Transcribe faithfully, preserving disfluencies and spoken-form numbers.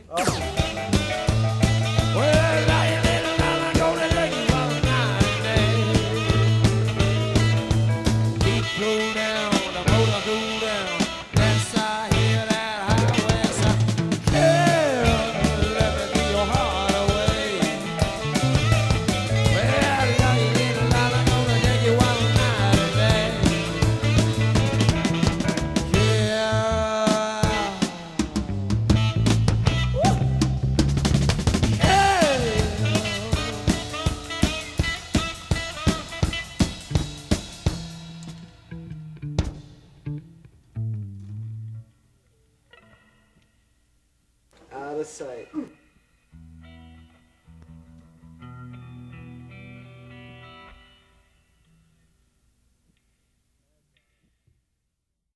Well, I ain't little and I'm gonna take you all night and day. Keep cool down, the motor cool down. Yes, I hear that highway sound. Hell, let me be your heart away. Well, I ain't little and I'm gonna take you all night and day. Yeah. Out of sight.